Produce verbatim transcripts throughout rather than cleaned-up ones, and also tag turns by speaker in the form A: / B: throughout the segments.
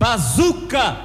A: Bazooka.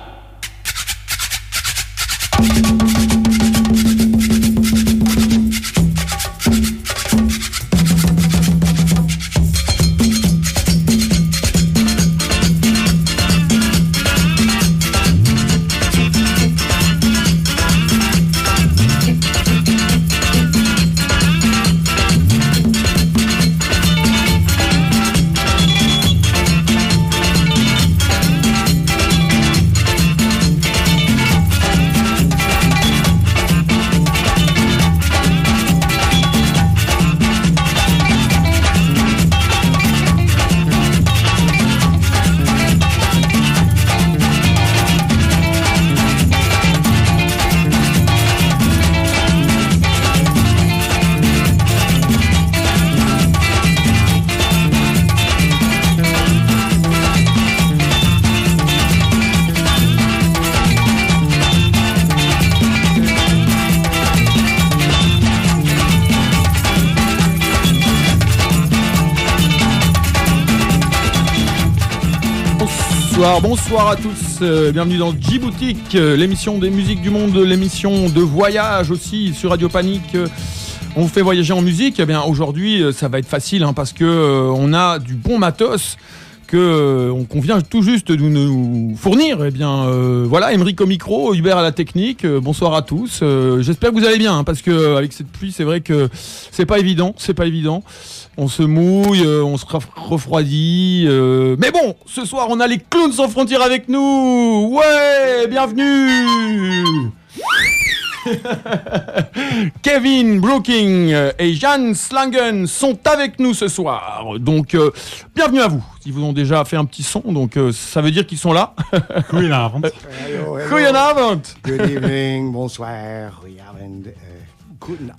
B: Bonsoir, bonsoir à tous, euh, bienvenue dans Djiboutique, euh, l'émission des musiques du monde, l'émission de voyage aussi sur Radio Panique. Euh, on vous fait voyager en musique. Eh bien aujourd'hui, euh, ça va être facile hein, parce que euh, on a du bon matos que euh, qu'on vient tout juste de nous fournir. Eh bien euh, voilà, Émeric au micro, Hubert à la technique. Euh, bonsoir à tous. Euh, j'espère que vous allez bien hein, parce que euh, avec cette pluie, c'est vrai que c'est pas évident, c'est pas évident. On se mouille, euh, on se refroidit. Euh... Mais bon, ce soir, on a les Clowns sans frontières avec nous. Ouais, bienvenue. Kevin Brooking et Jan Slangen sont avec nous ce soir. Donc, euh, bienvenue à vous. Ils vous ont déjà fait un petit son, donc euh, ça veut dire qu'ils sont là.
C: Goedenavond.
D: Hello, hello.
B: Goedenavond.
D: Good evening, bonsoir, goedenavond, euh, goedenavond.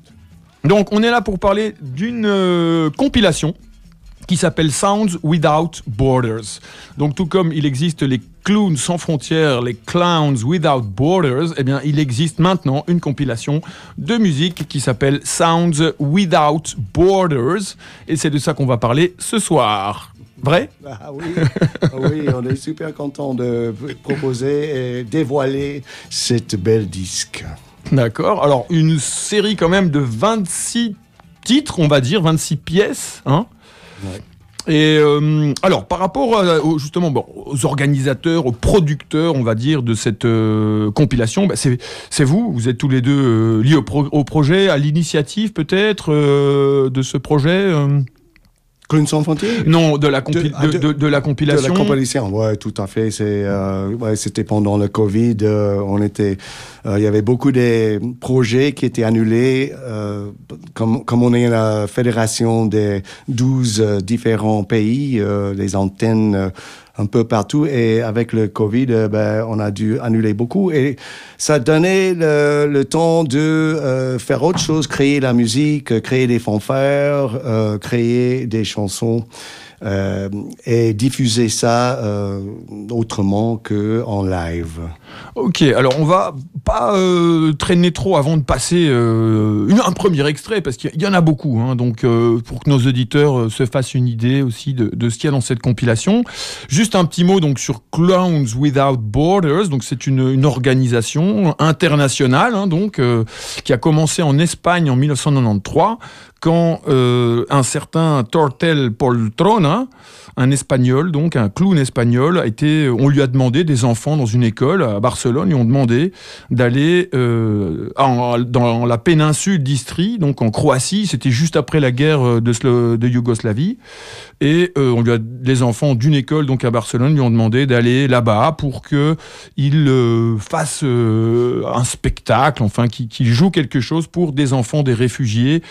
B: Donc, on est là pour parler d'une euh, compilation qui s'appelle Sounds Without Borders. Donc, tout comme il existe les Clowns sans frontières, les Clowns Without Borders, eh bien, il existe maintenant une compilation de musique qui s'appelle Sounds Without Borders. Et c'est de ça qu'on va parler ce soir. Vrai ?
D: Ah oui, ah oui, on est super content de proposer et dévoiler cette belle disque.
B: D'accord. Alors, une série quand même de vingt-six titres, on va dire, vingt-six pièces. Hein
D: ouais.
B: Et euh, alors, par rapport à, justement bon, aux organisateurs, aux producteurs, on va dire, de cette euh, compilation, bah, c'est, c'est vous, vous êtes tous les deux euh, liés au, pro- au projet, à l'initiative peut-être euh, de ce projet euh...
D: Clowns sans frontières ?
B: Non, de la, compi-
D: de,
B: de, de, de la compilation.
D: De la compilation, ouais, tout à fait. C'est, euh, ouais, c'était pendant le Covid. Euh, on était, euh, il y avait beaucoup de projets qui étaient annulés. Euh, comme, comme on est la fédération des douze euh, différents pays, euh, les antennes euh, un peu partout. Et avec le Covid, euh, ben, on a dû annuler beaucoup. Et ça donnait le, le temps de euh, faire autre chose, créer la musique, créer des fanfares, euh, créer des chansons euh, et diffuser ça euh, autrement qu'en live.
B: Ok, alors on va pas euh, traîner trop avant de passer euh, une, un premier extrait, parce qu'il y en a beaucoup, hein, donc euh, pour que nos auditeurs euh, se fassent une idée aussi de, de ce qu'il y a dans cette compilation. Juste un petit mot donc sur Clowns Without Borders, donc c'est une, une organisation internationale hein, donc, euh, qui a commencé en Espagne en dix-neuf cent quatre-vingt-treize, quand euh, un certain Tortel Poltrona, un espagnol, donc un clown espagnol, a été, on lui a demandé, des enfants dans une école à Barcelone, lui ont demandé d'aller euh, en, dans la péninsule d'Istrie, donc en Croatie, c'était juste après la guerre de, Slo- de Yougoslavie, et euh, on lui a, les enfants d'une école donc à Barcelone lui ont demandé d'aller là-bas pour qu'il euh, fasse euh, un spectacle, enfin qu'il, qu'il joue quelque chose pour des enfants des réfugiés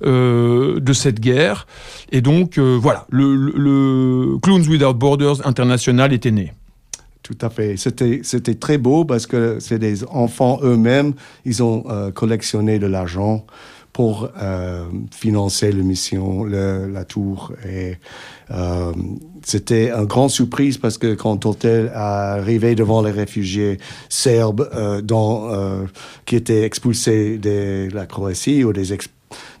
B: euh, de cette guerre. Et donc euh, voilà, le, le, le Clowns Without Borders International était né.
D: Tout à fait. C'était, c'était très beau parce que c'est des enfants eux-mêmes. Ils ont euh, collectionné de l'argent pour euh, financer l'émission, le, la tour. Et euh, c'était une grande surprise parce que quand Tortel est arrivé devant les réfugiés serbes euh, dans, euh, qui étaient expulsés de la Croatie ou des, ex-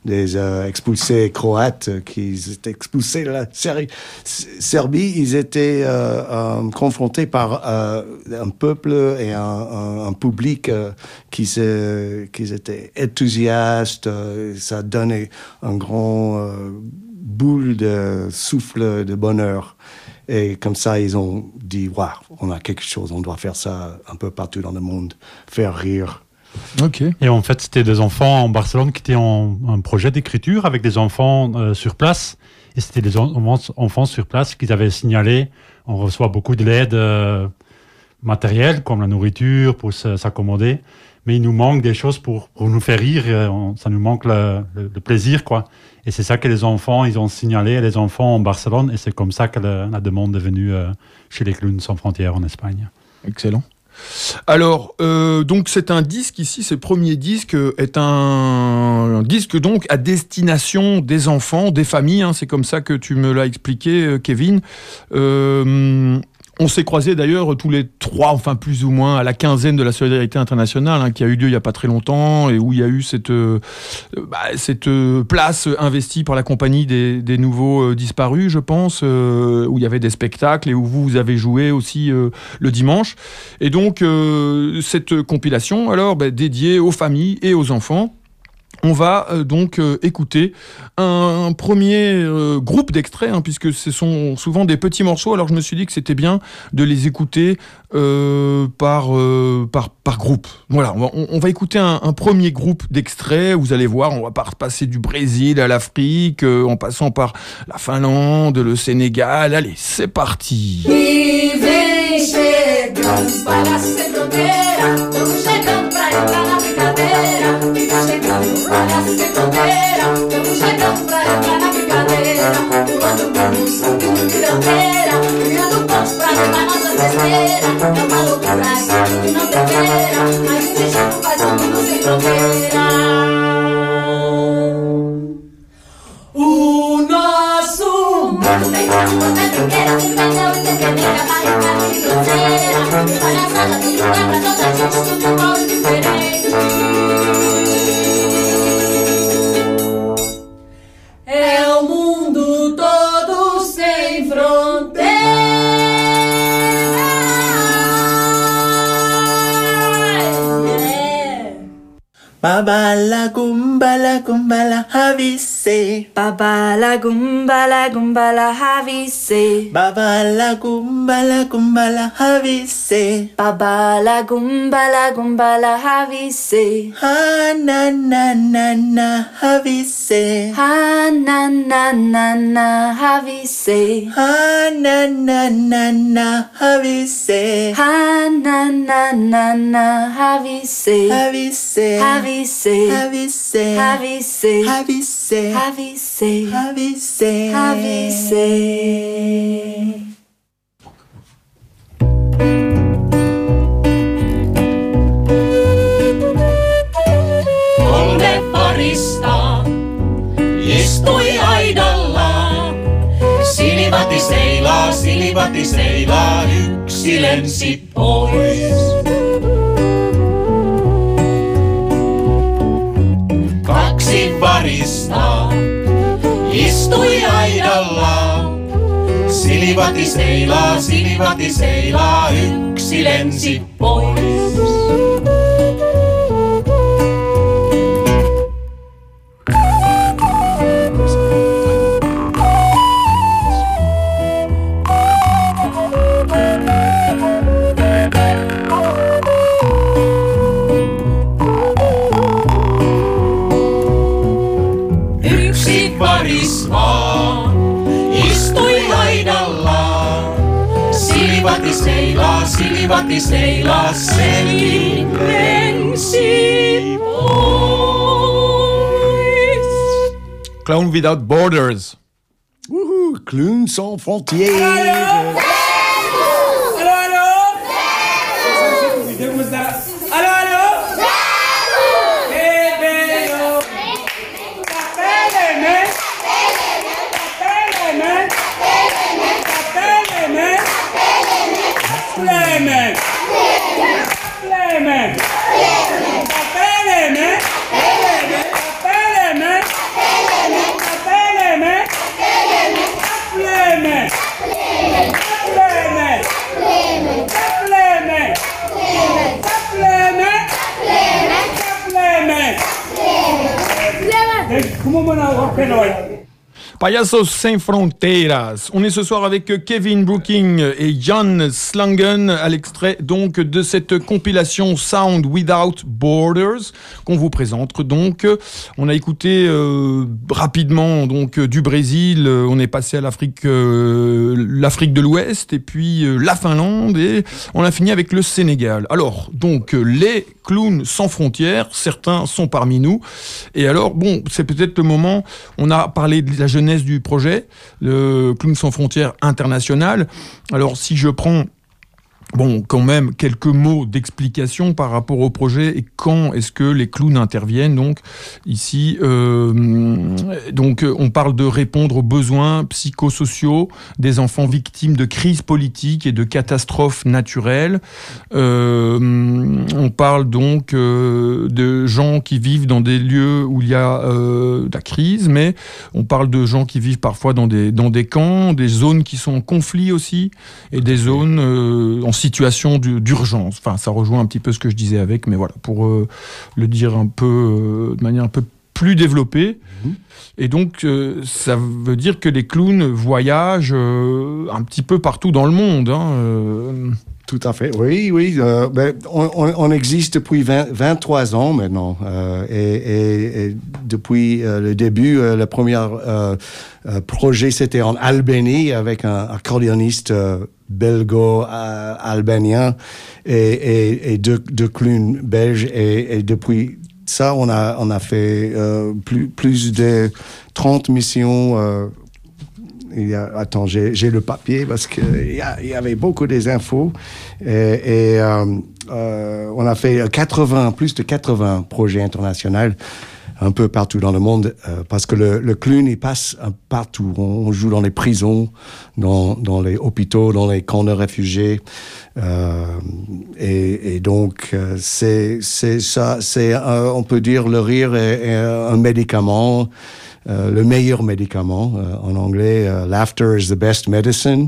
D: des euh, expulsés croates qui étaient expulsés de la Ser- Serbie. Ils étaient euh, euh, confrontés par euh, un peuple et un, un, un public euh, qui, se, qui étaient enthousiastes. Euh, ça donnait un grand euh, boule de souffle de bonheur. Et comme ça, ils ont dit, waouh, on a quelque chose, on doit faire ça un peu partout dans le monde, faire rire.
A: Ok. Et en fait, c'était des enfants en Barcelone qui étaient en un projet d'écriture avec des enfants euh, sur place. Et c'était des en- enfants sur place qu'ils avaient signalé. On reçoit beaucoup de l'aide euh, matérielle, comme la nourriture, pour se- s'accommoder. Mais il nous manque des choses pour, pour nous faire rire. Et on- ça nous manque le, le, le plaisir, quoi. Et c'est ça que les enfants, ils ont signalé, les enfants en Barcelone. Et c'est comme ça que le- la demande est venue euh, chez les Clowns sans frontières en Espagne.
B: Excellent. Alors, euh, donc c'est un disque ici, ce premier disque est un, un disque donc à destination des enfants, des familles, hein, c'est comme ça que tu me l'as expliqué, Kevin. Euh, On s'est croisés d'ailleurs tous les trois, enfin plus ou moins, à la quinzaine de la solidarité internationale, hein, qui a eu lieu il n'y a pas très longtemps, et où il y a eu cette, euh, bah, cette euh, place investie par la compagnie des, des nouveaux euh, disparus, je pense, euh, où il y avait des spectacles, et où vous, vous avez joué aussi euh, le dimanche. Et donc, euh, cette compilation, alors, bah, dédiée aux familles et aux enfants. On va euh, donc euh, écouter un, un premier euh, groupe d'extraits, hein, puisque ce sont souvent des petits morceaux. Alors je me suis dit que c'était bien de les écouter euh, par, euh, par, par groupe. Voilà, on va, on, on va écouter un, un premier groupe d'extraits. Vous allez voir, on va pas passer du Brésil à l'Afrique, euh, en passant par la Finlande, le Sénégal. Allez, c'est parti.
C: Olha se fronteira, estamos chegando pra entrar na brincadeira. Voando como um santo de grampeira, criando pontos pra levar nossas besteiras. É uma loucura isso que não tem feira, mas o destino faz o mundo sem fronteira. O nosso mundo tem uma petroqueira, que vendeu e tem que vir a barriga de grosseira. Palhaçada tem lugar pra toda a gente, tudo igual e diferente. É o mundo todo sem fronteira. Yeah.
E: Babala gumbala gumbala havise.
F: Babala gumbala gumbala havise.
E: Babala gumbala gumbala havise.
F: Babala gumbala gumbala havise.
E: Ha na na na na havise.
F: Ha na na na na havise.
E: Ha na na na na havise.
F: Ha na na na na havise.
E: Havise.
F: Havise.
E: Havise.
F: Havise.
E: Havise.
F: Havise.
E: Havise.
F: Havise.
C: Kolme parista istui aidalla. Silivati seilaa, silivati seilaa, yksi lensi pois. Kaksi parista istui aidalla. Silivati seilaa, silivati seilaa, yksi lensi pois. Yksi varis vaan istui aidalla. Silivati seilaa, silivati seilaa, sekin lensi pois.
B: Clown Without Borders.
D: Wouhou, Clowns sans frontières.
C: Amen.
B: Payasos Sans Fronteras. On est ce soir avec Kevin Brooking et Jan Slangen à l'extrait donc de cette compilation Sound Without Borders qu'on vous présente. Donc, on a écouté euh, rapidement donc du Brésil, on est passé à l'Afrique, euh, l'Afrique de l'Ouest et puis euh, la Finlande et on a fini avec le Sénégal. Alors, donc les Clowns sans frontières, certains sont parmi nous. Et alors, bon, c'est peut-être le moment. On a parlé de la jeunesse du projet, le Clowns sans frontières international. Alors, si je prends, bon, quand même, quelques mots d'explication par rapport au projet et quand est-ce que les clowns interviennent. Donc, ici, euh, donc, on parle de répondre aux besoins psychosociaux des enfants victimes de crises politiques et de catastrophes naturelles. Euh, on parle donc euh, de gens qui vivent dans des lieux où il y a euh, de la crise, mais on parle de gens qui vivent parfois dans des, dans des camps, des zones qui sont en conflit aussi, et des zones euh, en situation d'urgence. Enfin, ça rejoint un petit peu ce que je disais avec, mais voilà, pour euh, le dire un peu, euh, de manière un peu plus développée. Mmh. Et donc, euh, ça veut dire que les clowns voyagent euh, un petit peu partout dans le monde. Hein, euh.
D: Tout à fait, oui, oui. Euh, ben, on, on existe depuis vingt, vingt-trois ans maintenant. Euh, et, et, et depuis euh, le début, euh, le premier euh, euh, projet, c'était en Albanie avec un accordéoniste euh, belgo-albanien et, et, et deux, deux clowns belges. Et, et depuis ça, on a, on a fait euh, plus, plus de trente missions. Euh, Il y a, attends, j'ai, j'ai le papier parce que il y, a, il y avait beaucoup des infos et, et euh, euh, on a fait quatre-vingts, plus de quatre-vingts projets internationaux un peu partout dans le monde euh, parce que le, le clown il passe partout. On, on joue dans les prisons, dans, dans les hôpitaux, dans les camps de réfugiés euh, et, et donc euh, c'est, c'est ça, c'est euh, on peut dire le rire est, est un médicament. Euh, le meilleur médicament, euh, en anglais, euh, laughter is the best medicine.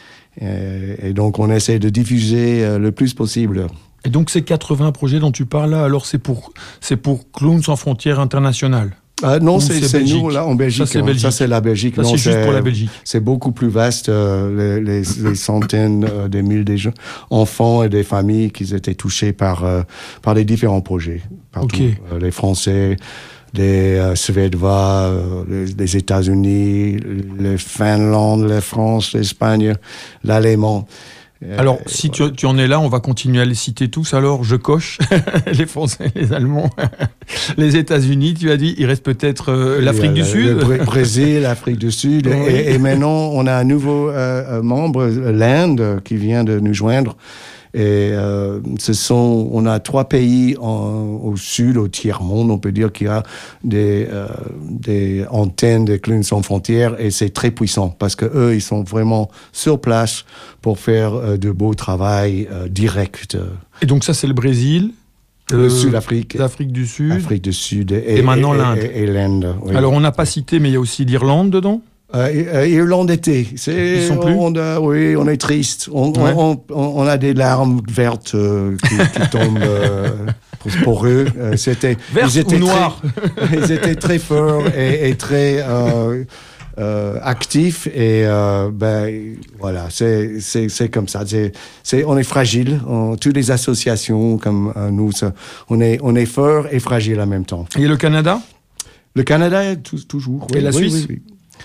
D: Et, et donc, on essaie de diffuser euh, le plus possible.
B: Et donc, ces quatre-vingts projets dont tu parles là, alors c'est pour, c'est pour Clowns sans frontières internationales?
D: Euh, non, c'est, c'est, c'est nous, là, en Belgique. Ça, c'est, Belgique. Ça, c'est la Belgique.
B: Ça,
D: non,
B: c'est juste c'est, pour la Belgique.
D: C'est beaucoup plus vaste, euh, les, les, les centaines, euh, des milliers de gens, enfants et des familles qui étaient touchés par, euh, par les différents projets. Partout.
B: Okay.
D: Euh, les Français, les euh, Suédois, euh, les, les États-Unis, les Finlande, la France, l'Espagne, l'Allemand.
B: Alors, euh, si voilà. tu, tu en es là, on va continuer à les citer tous. Alors, je coche les Français, les Allemands, les États-Unis. Tu as dit, il reste peut-être euh, l'Afrique du Sud.
D: Le Brésil, l'Afrique du Sud. Oui. Et, et maintenant, on a un nouveau euh, membre, l'Inde, qui vient de nous joindre. Et euh, ce sont, on a trois pays en, au sud, au tiers-monde, on peut dire qu'il y a des, euh, des antennes de Clowns sans frontières et c'est très puissant parce que eux, ils sont vraiment sur place pour faire euh, de beaux travail euh, direct.
B: Et donc ça, c'est le Brésil,
D: le euh, Sud-Afrique,
B: l'Afrique du Sud,
D: l'Afrique du Sud et,
B: et maintenant
D: et,
B: l'Inde.
D: Et, et l'Inde. Oui.
B: Alors on n'a pas cité, mais il y a aussi l'Irlande dedans.
D: Euh, Irlande été, c'est,
B: Ils sont plus
D: on a, oui, on est triste. On, ouais. on, on, on a des larmes vertes euh, qui, qui tombent euh, pour, pour eux. Euh, c'était,
B: vertes ou noires.
D: Ils étaient très forts et, et très euh, euh, actifs et euh, ben voilà, c'est, c'est, c'est comme ça. C'est, c'est, on est fragile. On, toutes les associations comme euh, nous, ça, on est, on est fort et fragile en même temps.
B: Et le Canada?
D: Le Canada, tout, toujours.
B: Et
D: oui,
B: la
D: oui,
B: Suisse?
D: oui, oui.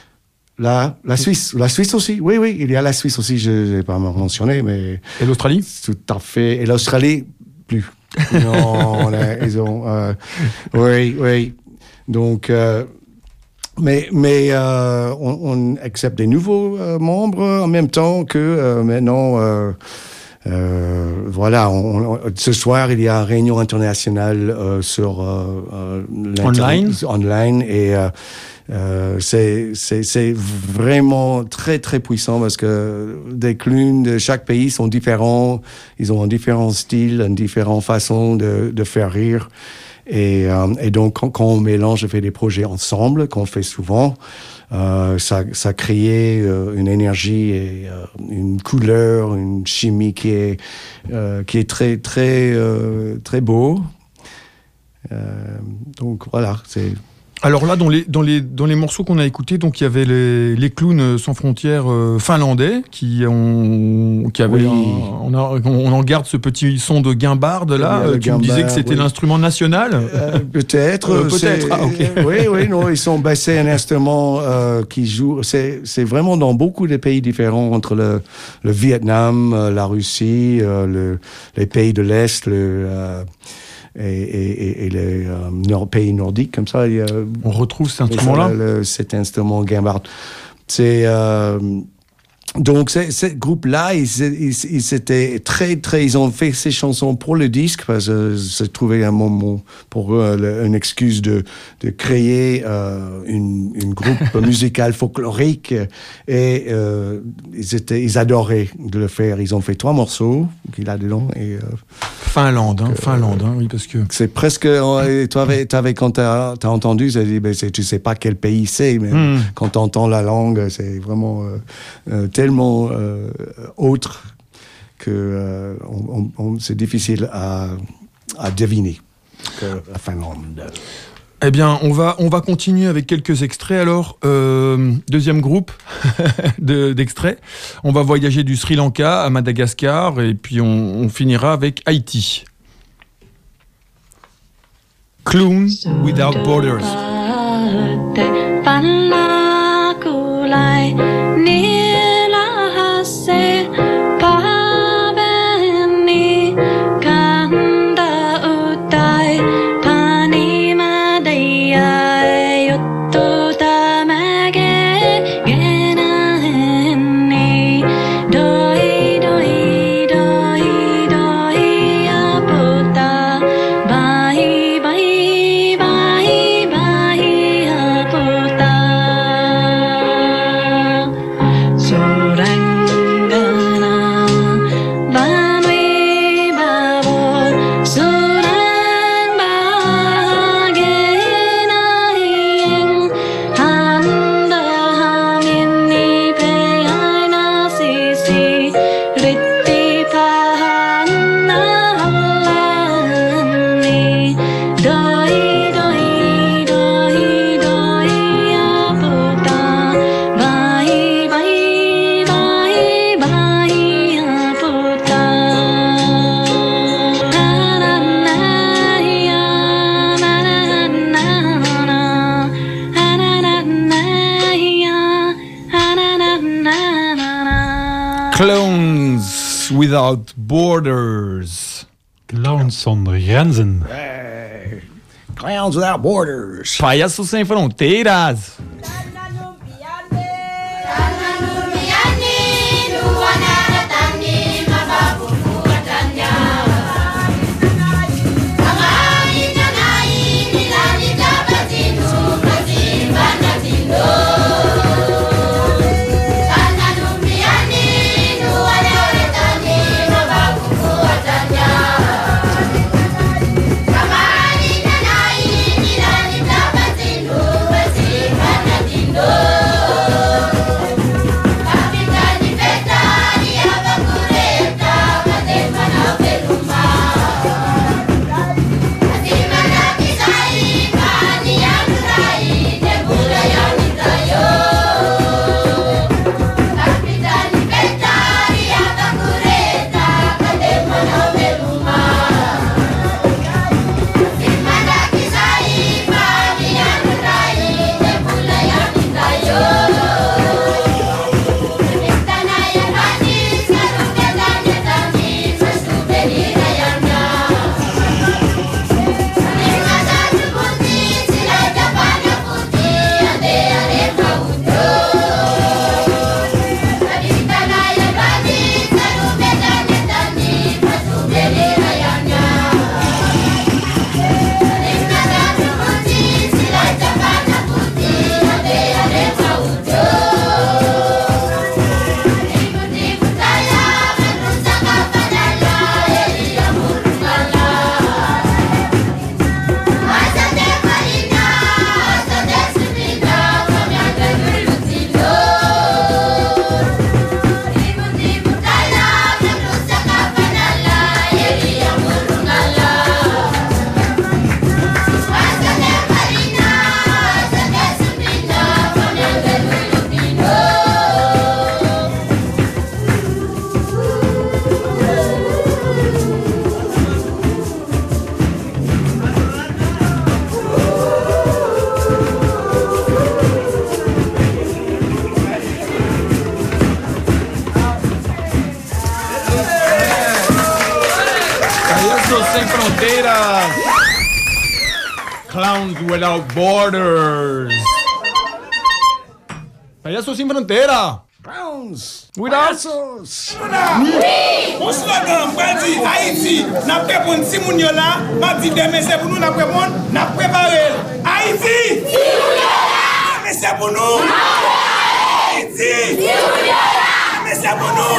D: La, la Suisse, la Suisse aussi, oui, oui, il y a la Suisse aussi, je n'ai pas mentionné, mais...
B: Et l'Australie?
D: Tout à fait, et l'Australie, plus. Non, là, ils ont... Euh, oui, oui, donc... Euh, mais mais euh, on, on accepte des nouveaux euh, membres en même temps que euh, maintenant... Euh, Euh, voilà, on, on, ce soir, il y a une réunion internationale euh, sur euh, euh,
B: online.
D: online et euh, euh, c'est, c'est, c'est vraiment très, très puissant parce que des clowns de chaque pays sont différents. Ils ont un différent style, une différente façon de, de faire rire. Et, euh, et donc, quand, quand on mélange et fait des projets ensemble, qu'on fait souvent, euh, ça, ça crée euh, une énergie et euh, une couleur, une chimie qui est, euh, qui est très, très, euh, très beau. Euh, donc voilà, c'est...
B: Alors là, dans les, dans les, dans les morceaux qu'on a écoutés, donc il y avait les, les clowns sans frontières euh, finlandais qui ont, qui avaient,
D: Oui.
B: un- on, a- on en garde ce petit son de guimbarde là.
D: Il y a le
B: Tu me disais que
D: guimbarde,
B: c'était
D: oui.
B: l'instrument national.
D: Euh, peut-être.
B: Euh, peut-être,
D: c'est-
B: ah, ok.
D: Oui, oui, non, ils sont. Ben, c'est un instrument euh, qui joue. C'est, c'est vraiment dans beaucoup de pays différents entre le, le Vietnam, euh, la Russie, euh, le, les pays de l'Est, le, euh, et, et, et- et les euh, nord- pays nordiques, comme ça. Il y a,
B: On retrouve cet
D: et ça,
B: instrument-là.
D: le- le- cet instrument guimbarde. C'est. euh, Donc, ce ce groupe-là, ils, ils, ils étaient très, très, ils ont fait ces chansons pour le disque parce que c'est trouvé un moment pour eux le- une excuse de, de créer euh, une, une groupe musical folklorique et euh, ils étaient, ils adoraient de le faire. Ils ont fait trois morceaux qu'il a dedans et euh,
B: Finlande, hein, Finlande, hein, oui, parce que.
D: c'est presque. euh, Tu avais, t'avais, quand tu as entendu, tu as dit, ben, c'est- tu sais pas quel pays c'est, mais
B: Hmm.
D: quand tu entends la langue, c'est vraiment euh, euh, tellement euh, autre que euh, on, on- on- c'est difficile à, à deviner que la Finlande.
B: Eh bien, on va, on va continuer avec quelques extraits. Alors, euh, deuxième groupe de, d'extraits. On va voyager du Sri Lanka à Madagascar et puis on, on finira avec Haïti. Clown Without Borders. Clowns Without Borders.
A: Clowns zonder grenzen.
D: Clowns Without Borders.
B: Palhaços sem fronteiras.
C: Come on,
B: Payasos Sin Fronteras. Clowns Without Borders. Payasos Sin Fronteras.
D: Clowns!
B: Without...
D: Payasos!
G: Mon slogan, moi dit Haïti, n'a pas pour si moun yo là, m'a dit demain c'est pour nous n'a préparé, n'a préparé. Haïti! Mais c'est pour nous! Haïti! Mais c'est pour nous!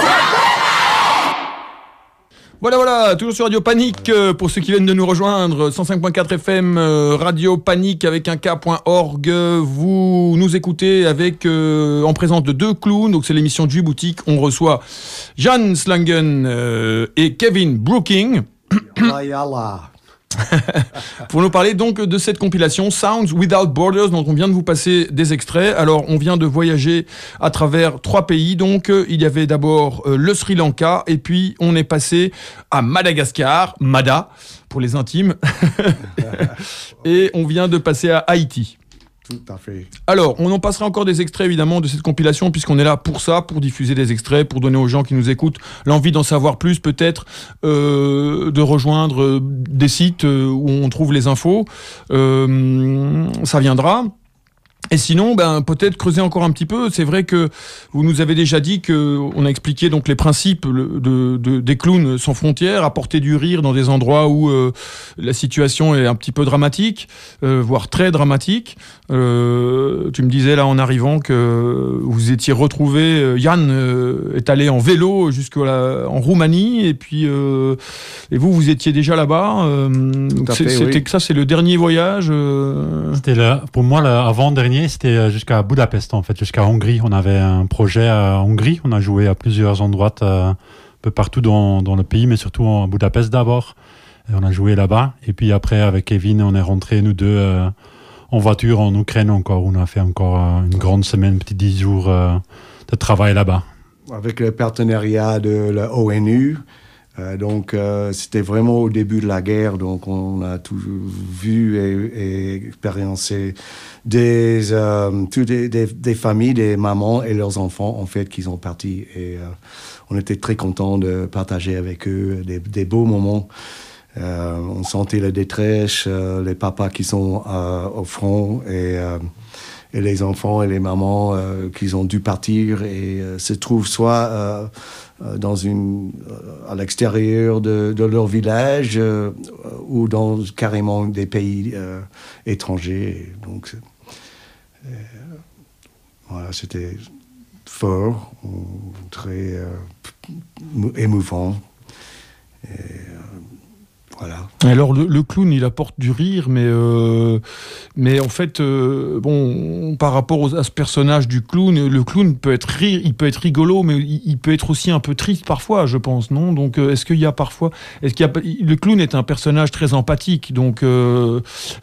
B: Voilà, voilà, toujours sur Radio Panique, euh, pour ceux qui viennent de nous rejoindre, cent cinq point quatre F M, euh, Radio Panique avec un K.org. Euh, vous nous écoutez avec, euh, en présence de deux clowns, donc c'est l'émission du Boutique. On reçoit Jan Slangen euh, et Kevin Brooking.
D: Yalla, yalla.
B: Pour nous parler donc de cette compilation Sounds Without Borders dont on vient de vous passer des extraits. Alors on vient de voyager à travers trois pays, donc il y avait d'abord euh, le Sri Lanka et puis on est passé à Madagascar, Mada pour les intimes, et on vient de passer à Haïti.
D: Tout à fait.
B: Alors, on en passera encore des extraits évidemment de cette compilation puisqu'on est là pour ça, pour diffuser des extraits, pour donner aux gens qui nous écoutent l'envie d'en savoir plus, peut-être euh, de rejoindre euh, des sites euh, où on trouve les infos. Euh, ça viendra. Et sinon, ben, peut-être creuser encore un petit peu. C'est vrai que vous nous avez déjà dit que on a expliqué donc les principes de, de, des clowns sans frontières, apporter du rire dans des endroits où euh, la situation est un petit peu dramatique, euh, voire très dramatique. Euh, tu me disais là en arrivant que vous étiez retrouvé, Yann euh, est allé en vélo jusqu'en Roumanie et puis euh, et vous, vous étiez déjà là-bas. Euh, donc
D: fait,
B: c'était
D: oui.
B: ça, c'est le dernier voyage. Euh...
A: C'était le, pour moi l'avant-dernier. C'était jusqu'à Budapest, en fait, jusqu'à Hongrie. On avait un projet à Hongrie. On a joué à plusieurs endroits, euh, un peu partout dans, dans le pays, mais surtout à Budapest d'abord. Et on a joué là-bas. Et puis après, avec Kevin, on est rentrés, nous deux, euh, en voiture en Ukraine encore. On a fait encore euh, une grande semaine, petit dix jours euh, de travail là-bas. Avec
D: le partenariat de la O N U. Euh, donc, euh, c'était vraiment au début de la guerre. Donc, on a tout vu et, et expériencé des, euh, toutes des, des, des familles, des mamans et leurs enfants, en fait, qui sont partis. Et euh, on était très contents de partager avec eux des, des beaux moments. Euh, on sentait la détresse, euh, les papas qui sont euh, au front et, euh, et les enfants et les mamans euh, qui ont dû partir et euh, se trouvent soit euh, dans une, euh, à l'extérieur de, de leur village euh, ou dans carrément des pays euh, étrangers. Et donc, euh, voilà, c'était fort, très euh, émouvant. Et, euh, Voilà.
B: Alors le, le clown, il apporte du rire, mais euh, mais en fait, euh, bon, par rapport aux, à ce personnage du clown, le clown peut être rire, il peut être rigolo, mais il, il peut être aussi un peu triste parfois, je pense, non ? Donc, euh, est-ce qu'il y a parfois, est-ce qu'il y a, le clown est un personnage très empathique, donc euh...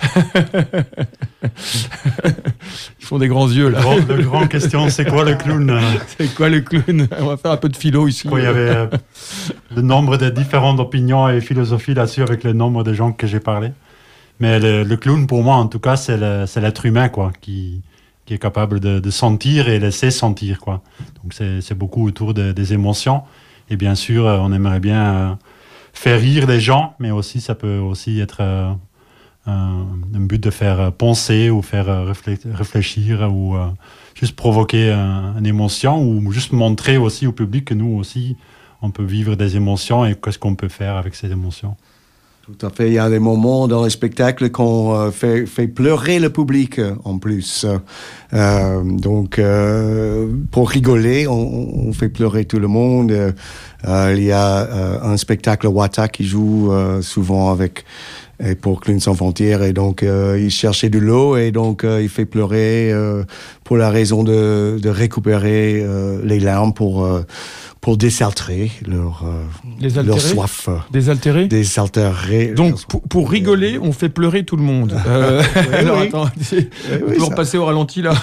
B: ils font des grands yeux là.
A: La grande, la grande question, c'est quoi le clown ?
B: C'est quoi le clown ? On va faire un peu de philo ici.
A: Il y avait euh, le nombre de différentes opinions et philosophies là-dessus avec le nombre de gens que j'ai parlé. Mais le, le clown, pour moi, en tout cas, c'est, le, c'est l'être humain quoi, qui, qui est capable de, de sentir et laisser sentir. Quoi. Donc c'est, c'est beaucoup autour de, des émotions. Et bien sûr, on aimerait bien euh, faire rire les gens, mais aussi ça peut aussi être euh, un, un but de faire penser ou faire réflé- réfléchir ou euh, juste provoquer un, une émotion ou juste montrer aussi au public que nous aussi, on peut vivre des émotions et qu'est-ce qu'on peut faire avec ces émotions.
D: Tout à fait. Il y a des moments dans le spectacle qu'on euh, fait, fait pleurer le public euh, en plus. Euh, donc, euh, pour rigoler, on, on fait pleurer tout le monde. Euh, il y a euh, un spectacle Wata qui joue euh, souvent avec et pour Clowns sans frontières et donc euh, il cherchait de l'eau et donc euh, il fait pleurer euh, pour la raison de, de récupérer euh, les larmes pour euh, pour désaltérer leur euh, leur soif.
B: Désaltérer.
D: Désaltérer.
B: Donc pour, pour rigoler, on fait pleurer tout le monde. Euh,
D: oui,
B: alors
D: oui.
B: attends,
D: oui,
B: on
D: oui,
B: peut
D: ça.
B: repasser au ralenti là.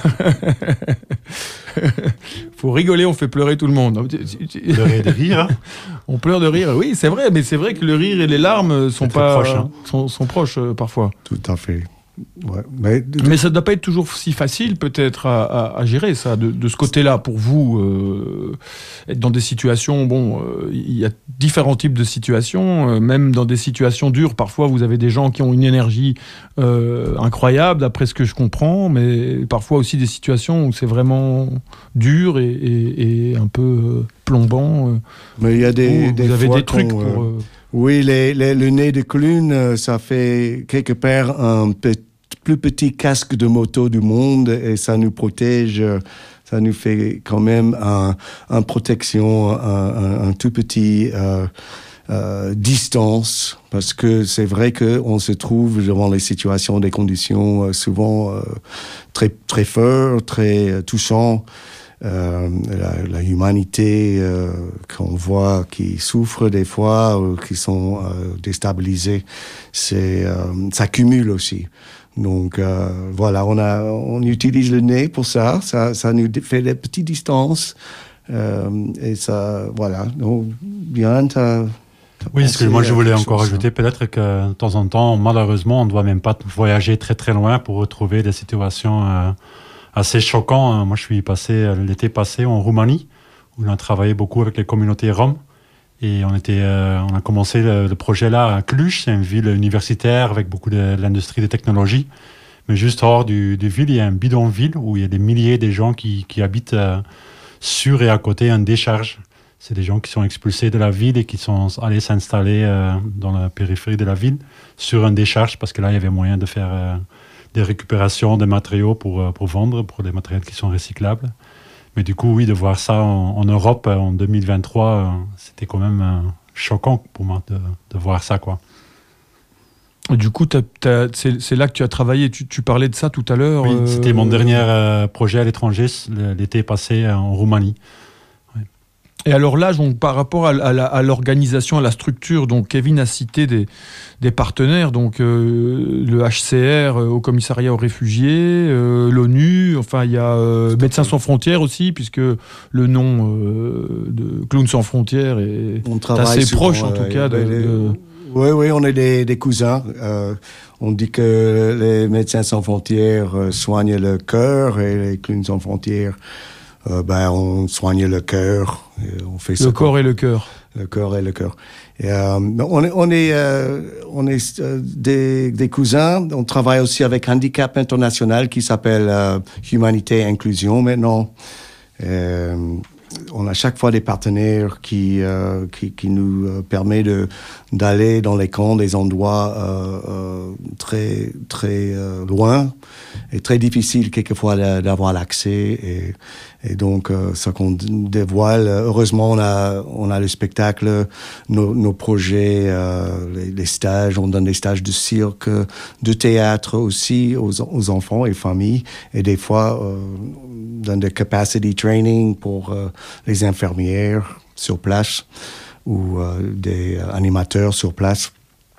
B: Faut rigoler, on fait pleurer tout le monde.
A: Pleurer de rire. Hein.
B: On pleure de rire, oui, c'est vrai, mais c'est vrai que le rire et les larmes sont
A: C'est très
B: pas
A: proche, hein.
B: sont, sont proches euh, parfois.
D: Tout à fait. Ouais, mais,
B: Mais ça ne doit pas être toujours si facile, peut-être, à, à, à gérer, ça, de, de ce côté-là, pour vous. Euh, être dans des situations, bon, euh, il y a différents types de situations, euh, même dans des situations dures, parfois, vous avez des gens qui ont une énergie euh, incroyable, d'après ce que je comprends, mais parfois aussi des situations où c'est vraiment dur et, et, et un peu euh, plombant. Euh,
D: mais il y a des, des
B: vous avez
D: fois
B: des trucs
D: qu'on,
B: pour...
D: euh,
B: Euh,
D: oui, les, les, le nez de clown, ça fait quelque part un petit plus petit casque de moto du monde et ça nous protège, ça nous fait quand même un, un protection, un, un, un tout petit euh, euh, distance, parce que c'est vrai qu'on se trouve devant les situations, des conditions euh, souvent euh, très, très fortes, très euh, touchantes. Euh, la, la humanité euh, qu'on voit qui souffre des fois ou qui sont euh, déstabilisés, c'est, euh, ça cumule aussi. Donc euh, voilà, on a, on utilise le nez pour ça, ça, ça nous fait des petites distances euh, et ça, voilà. Donc bien, t'as, t'as
A: Oui, ce que moi je voulais encore
D: chose,
A: ajouter,
D: hein.
A: peut-être que de temps en temps, malheureusement, on ne doit même pas voyager très très loin pour retrouver des situations euh, assez choquantes. Moi, je suis passé l'été passé en Roumanie, où on a travaillé beaucoup avec les communautés roms. Et on, était, euh, on a commencé le, le projet là à Cluj, c'est une ville universitaire avec beaucoup de, de l'industrie des technologies. Mais juste hors du, du ville, il y a un bidonville où il y a des milliers de gens qui, qui habitent euh, sur et à côté d'une décharge. C'est des gens qui sont expulsés de la ville et qui sont allés s'installer euh, dans la périphérie de la ville sur une décharge parce que là, il y avait moyen de faire euh, des récupérations de matériaux pour, pour vendre, pour des matériaux qui sont recyclables. Mais du coup, oui, de voir ça en, en Europe en deux mille vingt-trois, euh, c'était quand même euh, choquant pour moi de, de voir ça, quoi.
B: Du coup, t'as, t'as, c'est, c'est là que tu as travaillé. Tu, tu parlais de ça tout à l'heure.
A: Oui,
B: euh...
A: c'était mon dernier euh, projet à l'étranger, l'été passé euh, en Roumanie. Ouais.
B: Et alors là, donc, par rapport à, à, la, à l'organisation, à la structure, donc Kevin a cité des, des partenaires, donc euh, le H C R euh, au commissariat aux réfugiés, euh, l'ONU, enfin il y a euh, Médecins sans frontières aussi, puisque le nom euh, de Clowns sans frontières est assez souvent, proche en tout euh, cas. De,
D: les,
B: de...
D: Oui, oui, on est des, des cousins. Euh, on dit que les Médecins sans frontières soignent le cœur et les Clowns sans frontières, euh, ben, on soigne le cœur. On fait ça
B: le corps
D: comme...
B: et le cœur.
D: Le corps et le cœur. Et, euh, on est, on est, euh, on est euh, des, des cousins. On travaille aussi avec Handicap International qui s'appelle euh, Humanité et Inclusion maintenant. Euh, on a chaque fois des partenaires qui, euh, qui, qui nous euh, permettent de, d'aller dans les camps, des endroits euh, euh, très, très euh, loin et très difficile quelquefois d'avoir l'accès. Et, et donc, euh, ça qu'on dévoile. Heureusement, on a, on a le spectacle, nos, nos projets, euh, les, les stages. On donne des stages de cirque, de théâtre aussi aux, aux enfants et familles. Et des fois, euh, on donne des capacity training pour euh, les infirmières sur place ou euh, des animateurs sur place.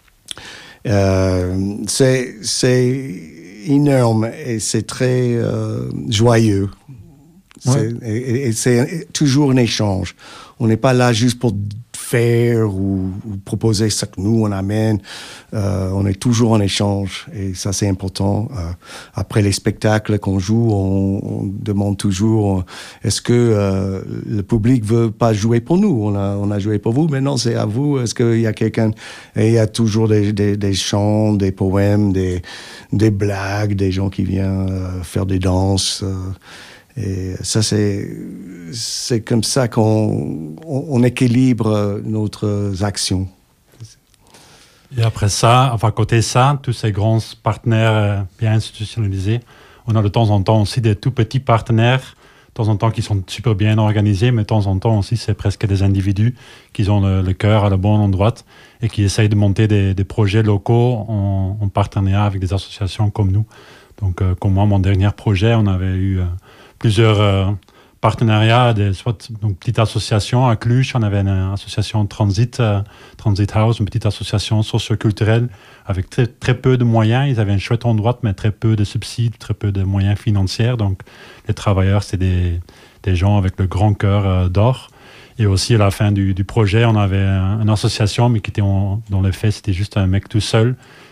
D: Euh, c'est, c'est énorme et c'est très euh, joyeux. Ouais. C'est, et, et c'est toujours un échange. On n'est pas là juste pour faire ou, ou proposer ce que nous on amène. Euh, on est toujours en échange et ça c'est important. Euh, après les spectacles qu'on joue, on, on demande toujours est-ce que euh, le public veut pas jouer pour nous? On a on a joué pour vous, maintenant c'est à vous. Est-ce qu'il y a quelqu'un? Et il y a toujours des, des, des chants, des poèmes, des des blagues, des gens qui viennent euh, faire des danses. Euh, Et ça, c'est, c'est comme ça qu'on on, on équilibre notre action.
A: Et après ça, enfin, côté ça, tous ces grands partenaires bien institutionnalisés, on a de temps en temps aussi des tout petits partenaires, de temps en temps qui sont super bien organisés, mais de temps en temps aussi, c'est presque des individus qui ont le, le cœur à la bonne endroit et qui essayent de monter des, des projets locaux en, en partenariat avec des associations comme nous. Donc, euh, comme moi, mon dernier projet, on avait eu... Euh, plusieurs euh, partenariats, des, soit donc petite association à Cluj, on avait une association Transit, euh, Transit House, une petite association socio-culturelle avec très, très peu de moyens. Ils avaient un chouette endroit, mais très peu de subsides, très peu de moyens financiers. Donc, les travailleurs, c'est des, des gens avec le grand cœur euh, d'or. Et aussi, à la fin du, du projet, on avait un, une association, mais qui était en, dans les faits, c'était juste un mec tout seul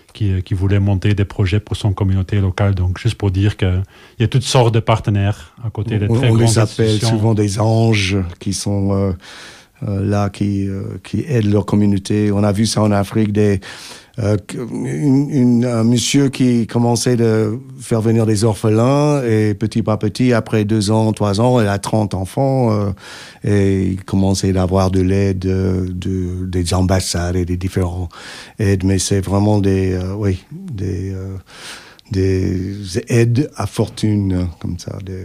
A: qui, qui voulait monter des projets pour son communauté locale. Donc, juste pour dire qu'il y a toutes sortes de partenaires à côté des
D: on,
A: très
D: on
A: grandes
D: les appelle
A: institutions.
D: souvent des anges qui sont euh, euh, là, qui, euh, qui aident leur communauté. On a vu ça en Afrique, des, euh, une, une, un monsieur qui commençait de faire venir des orphelins et petit à petit, après deux ans, trois ans, il a trente enfants euh, et il commençait d'avoir de l'aide euh, de, des ambassades et des différents aides. Mais c'est vraiment des, euh, oui, des, euh, des aides à fortune comme ça. Des...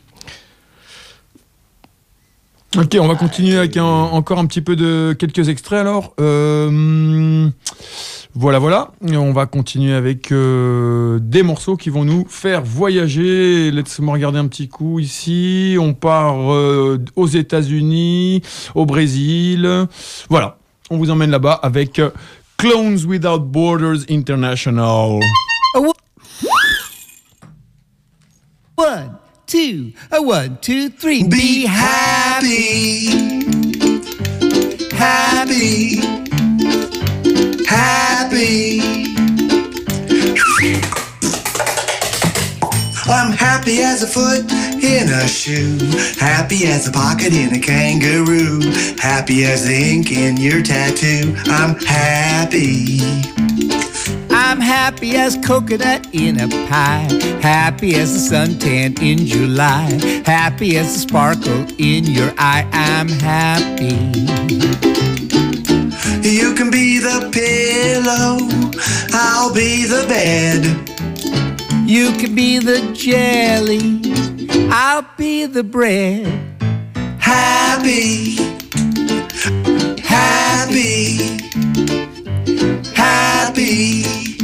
B: Ok, on va continuer avec un, encore un petit peu de quelques extraits alors. Euh, voilà, voilà. Et on va continuer avec euh, des morceaux qui vont nous faire voyager. Laisse-moi regarder un petit coup ici. On part euh, aux États-Unis, au Brésil. Voilà, on vous emmène là-bas avec euh, Clones Without Borders International.
E: One, two, a one, two, three.
H: Be happy, happy, happy. I'm happy as a foot in a shoe, happy as a pocket in a kangaroo, happy as the ink in your tattoo. I'm happy.
E: I'm happy as coconut in a pie, happy as the suntan in July, happy as the sparkle in your eye. I'm happy.
H: You can be the pillow, I'll be the bed.
E: You can be the jelly, I'll be the bread.
H: Happy, happy, happy.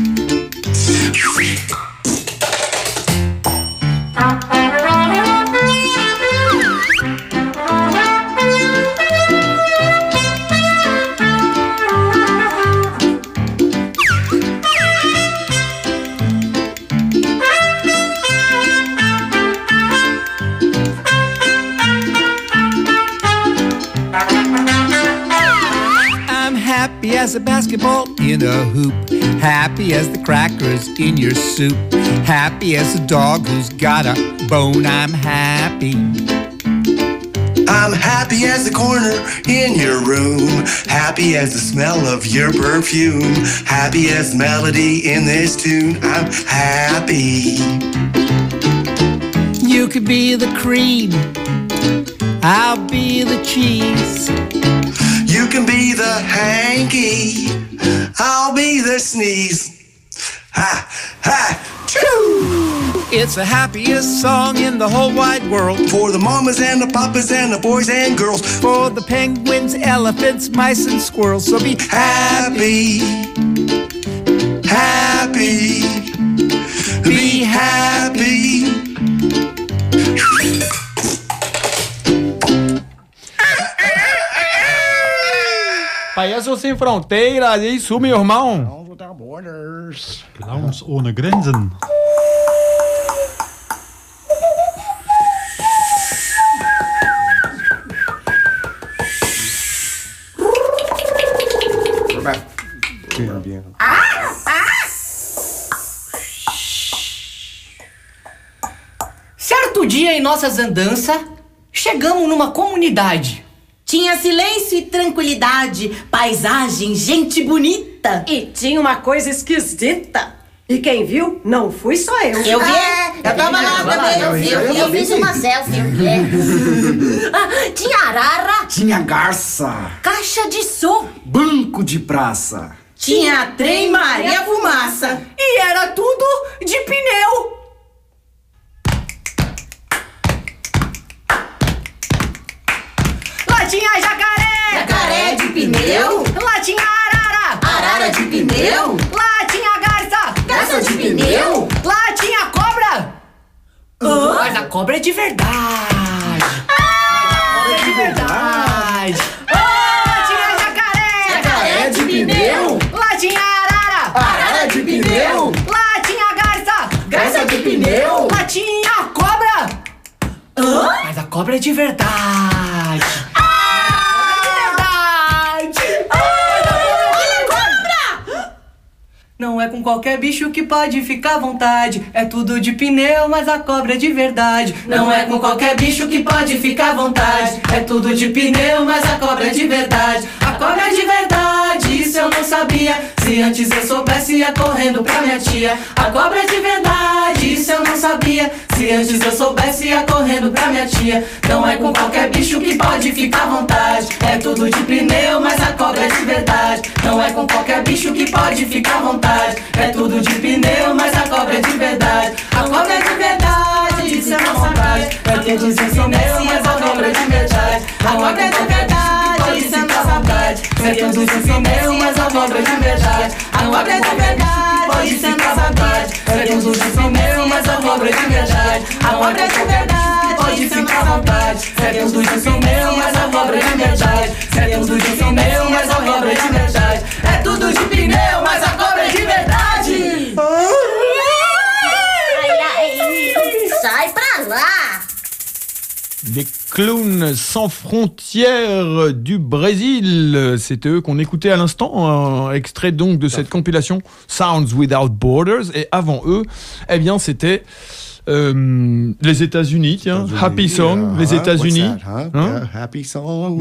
E: Happy as a basketball in a hoop, happy as the crackers in your soup, happy as a dog who's got a bone. I'm happy.
H: I'm happy as the corner in your room, happy as the smell of your perfume, happy as the melody in this tune. I'm happy.
E: You could be the cream, I'll be the cheese.
H: You can be the hanky, I'll be the sneeze. Ha, ha, choo!
E: It's the happiest song in the whole wide world.
H: For the mamas and the papas and the boys and girls.
E: For the penguins, elephants, mice and squirrels. So be
H: happy, happy, be happy.
B: Payaso Sem Fronteiras, é isso, meu irmão?
A: Clowns ohne Grenzen.
D: Bien, bien.
I: Certo dia em nossas andanças, chegamos numa comunidade.
J: Tinha silêncio e tranquilidade, paisagem, gente bonita.
K: E tinha uma coisa esquisita. E quem viu, não fui só eu.
J: Eu vi,
K: é,
J: eu tava lá também, eu vi, eu, eu fiz uma selfie. Ah, tinha arara.
L: Tinha garça.
J: Caixa de som.
L: Banco de praça.
J: Tinha trem, Maria Fumaça.
I: E era tudo de pneu. Lá tinha jacaré.
J: Jacaré de pneu.
I: Lá tinha arara.
J: Arara de pneu.
I: Lá tinha garça.
J: Garça de pneu.
I: Lá tinha cobra.
J: Uh.
I: Mas a cobra é de verdade. Ah, a cobra é de verdade. Lá tinha jacaré.
J: Jacaré de pneu.
I: Lá tinha arara.
J: Arara de pneu.
I: Lá tinha garça.
J: Garça de pneu.
I: Lá tinha cobra.
J: Uh.
I: Mas a cobra é de verdade. Não
M: é com qualquer bicho que pode ficar à vontade. É tudo de pneu, mas a cobra é de verdade. Não é com qualquer bicho que pode ficar à vontade. É tudo de pneu, mas a cobra é de verdade. A cobra é de verdade, isso eu não sabia. Se antes eu soubesse, ia correndo pra minha tia. A cobra é de verdade, isso eu não sabia. Se antes eu soubesse, ia correndo pra minha tia. Não é com qualquer bicho que pode ficar à vontade. É tudo de pneu, mas a cobra é de verdade. Não é com qualquer bicho que pode ficar à vontade. É tudo de pneu, mas a cobra é de verdade. A cobra é de verdade, isso eu não sabia. É tudo de pneu, mas a cobra é de verdade. A cobra é de verdade, isso eu não sabia. É tudo de pneu, mas a cobra é de verdade. A cobra é de verdade, isso eu não sabia. É tudo de pneu, mas a cobra é de verdade. A cobra é de verdade, pode ficar à vontade. É tudo de pneu, mas a cobra é de verdade. É tudo de pneu, mas a cobra é de verdade. É tudo de pneu, mas a cobra é de verdade.
J: Ai, ai, sai pra lá.
B: Les clowns sans frontières du Brésil, c'était eux qu'on écoutait à l'instant, un extrait donc de cette compilation Sounds Without Borders. Et avant eux, eh bien c'était euh, les États-Unis, tiens, États-Unis, Happy Song, uh, les États-Unis.
D: Huh?
B: Hein?
D: Yeah, happy Song.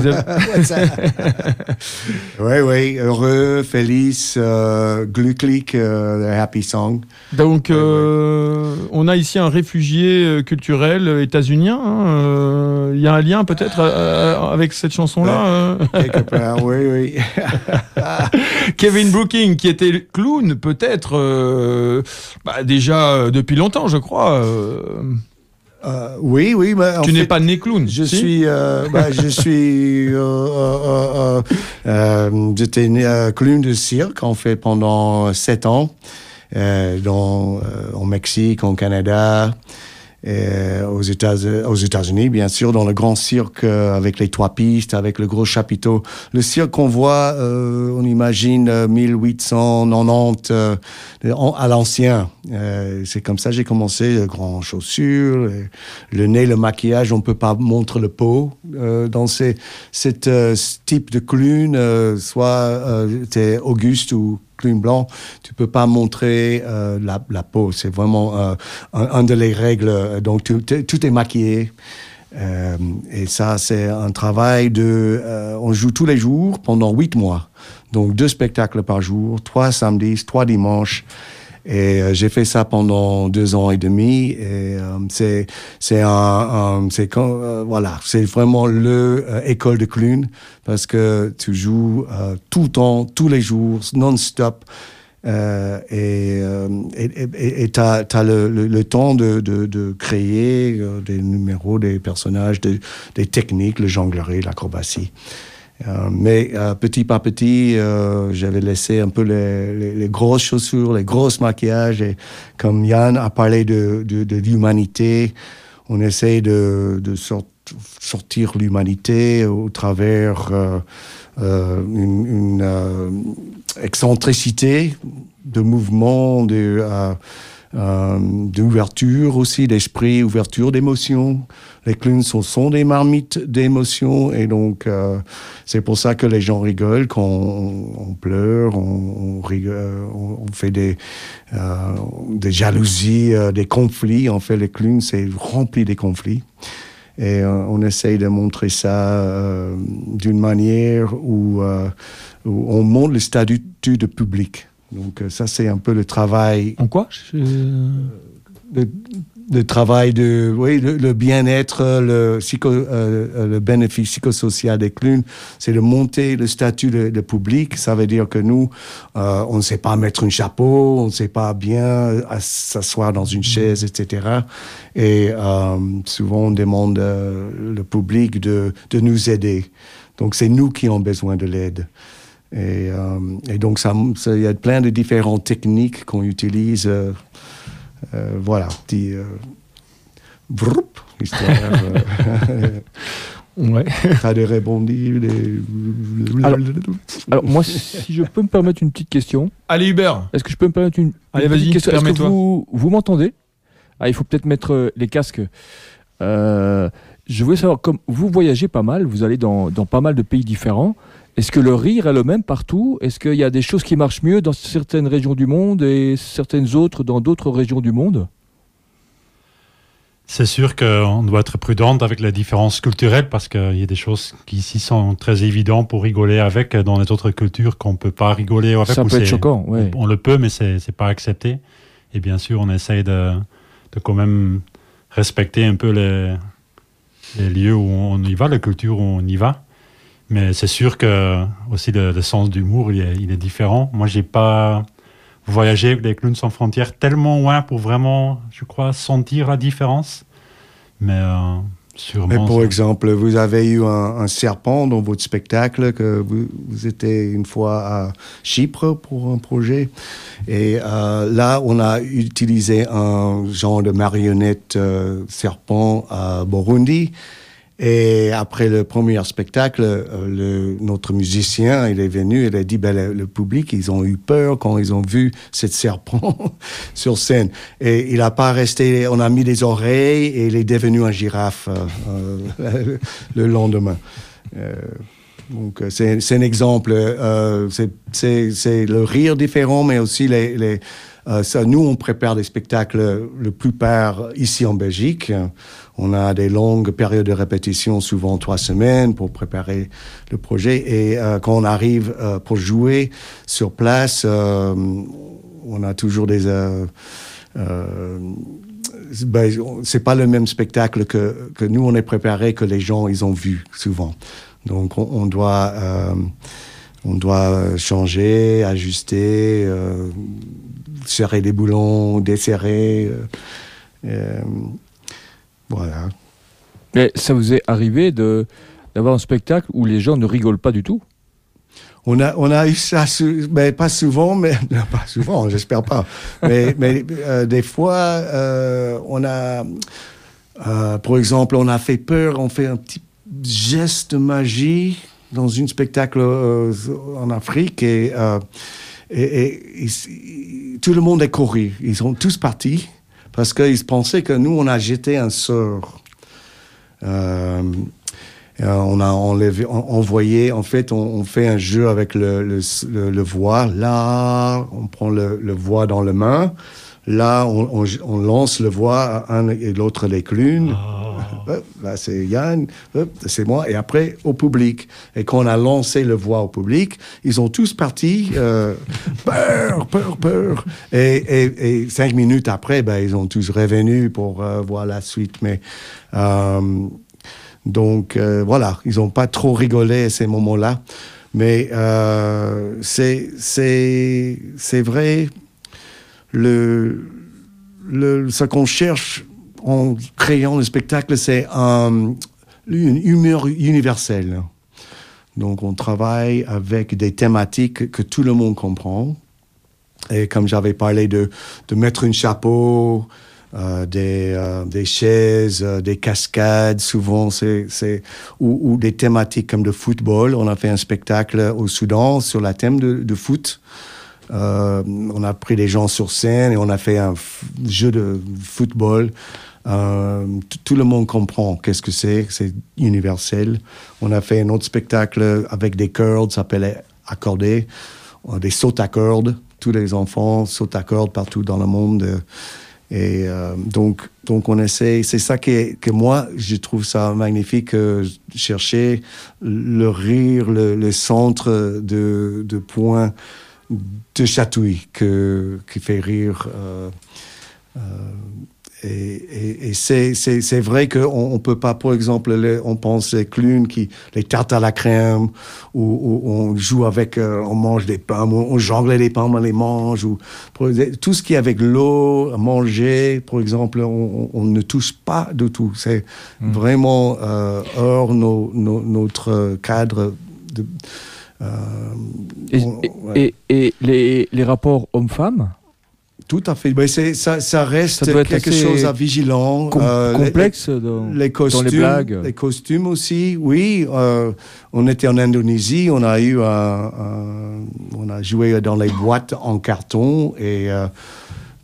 D: Oui, oui, heureux, feliz, uh, glücklich, uh, Happy Song.
B: Donc, euh, oui, oui. On a ici un réfugié culturel états-unien. Il hein, euh, y a un lien peut-être euh, avec cette chanson-là. Euh.
D: Quelque part, oui, oui.
B: Kevin Brooking, qui était clown, peut-être euh, bah, déjà euh, depuis longtemps, je crois. Euh.
D: Euh, oui, oui. Mais
B: tu n'es fait, pas né clown.
D: Je
B: si?
D: suis, euh, bah, je suis, euh, euh, euh, euh, j'étais né euh, clown de cirque en fait pendant sept ans, euh, dans, euh, au Mexique, au Canada. Et aux États, aux États-Unis, bien sûr, dans le grand cirque euh, avec les trois pistes, avec le gros chapiteau. Le cirque qu'on voit, euh, on imagine euh, mille huit cent quatre-vingt-dix euh, à l'ancien. Euh, c'est comme ça que j'ai commencé, les grandes chaussures, le, le nez, le maquillage, on peut pas montrer le pot. Euh, dans ces, cette, euh, ce type de clown, euh, soit euh, t'es Auguste ou clown blanc, tu peux pas montrer euh, la, la peau. C'est vraiment euh, un, un de les règles. Donc tout, tout est maquillé. Euh, et ça, c'est un travail de... Euh, on joue tous les jours pendant huit mois. Donc deux spectacles par jour, trois samedis, trois dimanches. Et euh, j'ai fait ça pendant deux ans et demi. Et euh, c'est c'est un, un c'est quand euh, voilà, c'est vraiment le euh, école de clown parce que tu joues euh, tout le temps, tous les jours, non-stop. Euh, et euh, et t'as t'as le, le, le temps de de, de créer euh, des numéros, des personnages, des, des techniques, le jonglerie, l'acrobatie. Euh, mais euh, petit par petit, euh, j'avais laissé un peu les, les, les grosses chaussures, les grosses maquillages. Et comme Yann a parlé de, de, de l'humanité, on essaie de, de sort, sortir l'humanité au travers euh, euh, une, une euh, excentricité de mouvement, de, euh, euh, d'ouverture aussi d'esprit, ouverture d'émotion. Les clowns sont, sont des marmites d'émotions et donc euh, c'est pour ça que les gens rigolent quand on, on pleure, on, on, rigole, on, on fait des, euh, des jalousies, euh, des conflits. En fait, les clowns, c'est rempli de conflits. Et euh, on essaye de montrer ça euh, d'une manière où, euh, où on montre le statut de public. Donc euh, ça, c'est un peu le travail...
B: En quoi Je...
D: le, le travail de... Oui, le, le bien-être, le, psycho, euh, le bénéfice psychosocial des clowns, c'est de monter le statut de, de public. Ça veut dire que nous, euh, on ne sait pas mettre un chapeau, on ne sait pas bien s'asseoir dans une chaise, et cetera. Et euh, souvent, on demande euh, le public de, de nous aider. Donc, c'est nous qui avons besoin de l'aide. Et, euh, et donc, ça, ça, y a plein de différentes techniques qu'on utilise. Euh, euh, voilà, petit euh, broup, histoire. Euh,
B: ouais.
D: T'as des rebondis, des...
N: Alors, alors, moi, si je peux me permettre une petite question.
B: Allez, Hubert.
N: Est-ce que je peux me permettre une,
B: Allez,
N: une
B: vas-y,
N: petite question? Est-ce que
B: permets-toi.
N: vous, vous m'entendez? Ah, il faut peut-être mettre euh, les casques. Euh, je voulais savoir, comme vous voyagez pas mal, vous allez dans, dans pas mal de pays différents. Est-ce que le rire est le même partout? Est-ce qu'il y a des choses qui marchent mieux dans certaines régions du monde et certaines autres dans d'autres régions du monde?
A: C'est sûr qu'on doit être prudent avec les différences culturelles parce qu'il y a des choses qui ici sont très évidentes pour rigoler avec dans les autres cultures qu'on ne peut pas rigoler avec.
N: Ça peut être choquant, oui.
A: On, on le peut, mais ce n'est pas accepté. Et bien sûr, on essaye de, de quand même respecter un peu les, les lieux où on y va, la culture où on y va. Mais c'est sûr que aussi le, le sens d'humour, il est, il est différent. Moi, je n'ai pas voyagé avec les Clowns sans frontières tellement loin pour vraiment, je crois, sentir la différence. Mais euh, sûrement...
D: Mais pour
A: ça...
D: exemple, vous avez eu un, un serpent dans votre spectacle, que vous, vous étiez une fois à Chypre pour un projet. Et euh, là, on a utilisé un genre de marionnette euh, serpent à Burundi. Et après le premier spectacle, le, notre musicien, il est venu, il a dit, ben, le, le public, ils ont eu peur quand ils ont vu cette serpent sur scène. Et il n'a pas resté, on a mis des oreilles et il est devenu un girafe euh, euh, le lendemain. Euh, donc c'est, c'est un exemple, euh, c'est, c'est, c'est le rire différent, mais aussi les... les Euh, ça, nous, on prépare des spectacles, la plupart ici en Belgique. On a des longues périodes de répétition, souvent trois semaines, pour préparer le projet. Et euh, quand on arrive euh, pour jouer sur place, euh, on a toujours des... Euh, euh, ben, c'est pas le même spectacle que, que nous, on est préparé, que les gens, ils ont vu souvent. Donc, on, on doit... Euh, on doit changer, ajuster... Euh, serrer les boulons, desserrer. Euh, euh, voilà.
N: Mais ça vous est arrivé de, d'avoir un spectacle où les gens ne rigolent pas du tout?
D: On a, on a eu ça, mais pas souvent, mais non, pas souvent, j'espère pas. Mais, mais euh, des fois, euh, on a, euh, par exemple, on a fait peur, on fait un petit geste de magie dans un spectacle euh, en Afrique et euh, Et, et, et tout le monde est couru. Ils sont tous partis parce qu'ils pensaient que nous, on a jeté un sort. Euh, on a enlevé, on, envoyé, en fait, on, on fait un jeu avec le, le, le, le voix. Là, on prend le, le voix dans la main. Là, on, on, on lance le voix à un et l'autre les clowns. Oh. Là, c'est Yann, c'est moi. Et après, au public. Et quand on a lancé le voix au public, ils ont tous parti. Euh, peur, peur, peur. Et, et, et cinq minutes après, ben, ils ont tous revenu pour euh, voir la suite. Mais euh, donc, euh, voilà, ils n'ont pas trop rigolé à ces moments-là. Mais euh, c'est, c'est, c'est vrai... Le, le, ce qu'on cherche en créant le spectacle, c'est un, une humeur universelle. Donc, on travaille avec des thématiques que tout le monde comprend. Et comme j'avais parlé de, de mettre un chapeau, euh, des, euh, des chaises, euh, des cascades, souvent, c'est, c'est, ou, ou des thématiques comme le football. On a fait un spectacle au Soudan sur le thème de, de foot. Euh, on a pris des gens sur scène et on a fait un f- jeu de football. Euh, t- tout le monde comprend qu'est-ce que c'est, c'est universel. On a fait un autre spectacle avec des cordes, ça s'appelait accordé, euh, des sautes à cordes. Tous les enfants sautent à cordes partout dans le monde. Euh, et euh, donc, donc on essaie. C'est ça qui est, que moi, je trouve ça magnifique, euh, chercher le rire, le, le centre de, de points de chatouille que, qui fait rire. Euh, euh, et et, et c'est, c'est, c'est vrai qu'on ne peut pas, par exemple, les, on pense les clowns, qui, les tartes à la crème, où, où on joue avec, euh, on mange des pommes, on jongle les pommes, on les mange, ou, pour, tout ce qui est avec l'eau, à manger, par exemple, on, on ne touche pas du tout. C'est mmh. vraiment euh, hors nos, nos, notre cadre de... Euh,
N: et, on, ouais. et, et les, les rapports hommes-femmes?
D: Tout à fait. Mais c'est, ça, ça reste ça quelque chose à vigilant.
N: Com- euh, complexe les, dans,
D: les costumes,
N: dans les blagues.
D: Les costumes aussi, oui. Euh, on était en Indonésie, on a eu un, un, on a joué dans les boîtes en carton et euh,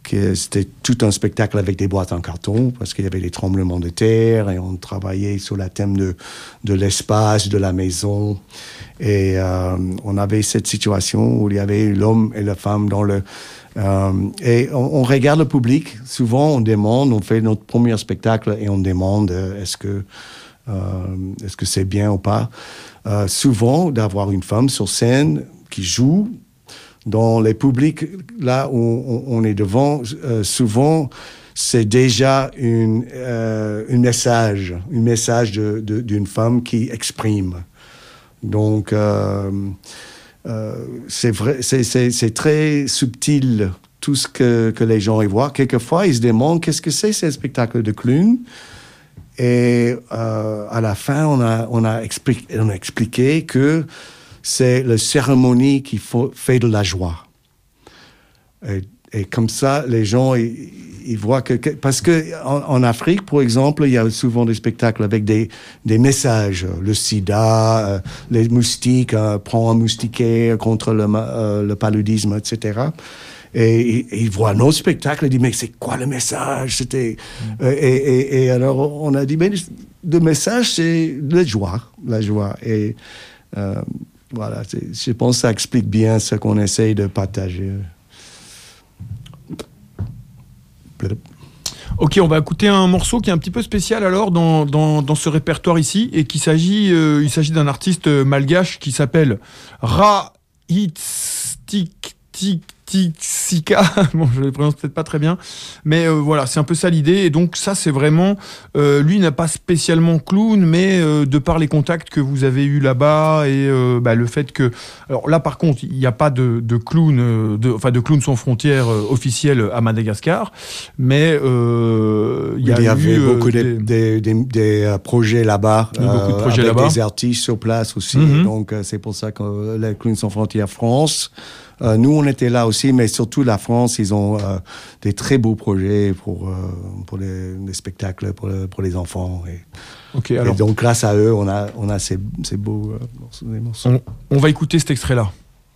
D: que c'était tout un spectacle avec des boîtes en carton, parce qu'il y avait des tremblements de terre, et on travaillait sur le thème de, de l'espace, de la maison. Et euh, on avait cette situation où il y avait l'homme et la femme dans le... Euh, et on, on regarde le public. Souvent, on demande, on fait notre premier spectacle et on demande euh, est-ce que, euh, est-ce que c'est bien ou pas. Euh, souvent, d'avoir une femme sur scène qui joue dans les publics, là où on, on est devant, euh, souvent, c'est déjà une, euh, un message, un message de, de, d'une femme qui exprime. Donc, euh, euh, c'est vrai, c'est, c'est, c'est très subtil, tout ce que, que les gens y voient. Quelquefois, ils se demandent qu'est-ce que c'est, ce spectacle de clown. Et euh, à la fin, on a, on, a expliqué, on a expliqué que c'est la cérémonie qui faut, fait de la joie. Et, et comme ça, les gens, ils, ils voient que... que parce qu'en en Afrique, par exemple, il y a souvent des spectacles avec des, des messages. Le sida, euh, les moustiques, euh, prend un moustiquaire contre le, euh, le paludisme, et cetera. Et, et ils voient nos spectacles et disent, mais c'est quoi le message? C'était... Mmh. Euh, et, et, et alors, on a dit, mais le message, c'est la joie. La joie. Et... Euh, Voilà, je pense que ça explique bien ce qu'on essaye de partager.
B: Ok, on va écouter un morceau qui est un petit peu spécial alors dans, dans, dans ce répertoire ici, et qu'il s'agit, euh, il s'agit d'un artiste malgache qui s'appelle Rahitstik Tik Sika, bon, je le prononce peut-être pas très bien, mais euh, voilà, c'est un peu ça l'idée. Et donc ça, c'est vraiment, euh, lui n'a pas spécialement clown, mais euh, de par les contacts que vous avez eus là-bas et euh, bah, le fait que, alors là par contre, il n'y a pas de, de clown, euh, de, enfin de clown sans frontières euh, officiel à Madagascar, mais euh, il y,
D: il y
B: a
D: avait
B: eu,
D: beaucoup
B: euh,
D: de, des, des, des euh, projets là-bas,
B: il y a beaucoup de projets
D: avec
B: là-bas.
D: des artistes sur place aussi.
B: Mm-hmm.
D: Donc euh, c'est pour ça que les Clowns sans frontières France. Euh, nous, on était là aussi, mais surtout la France, ils ont euh, des très beaux projets pour, euh, pour les, les spectacles, pour, le, pour les enfants. Et,
B: okay, alors...
D: et donc, grâce à eux, on a, on a ces, ces beaux euh, morceaux. morceaux.
B: On, on va écouter cet extrait-là.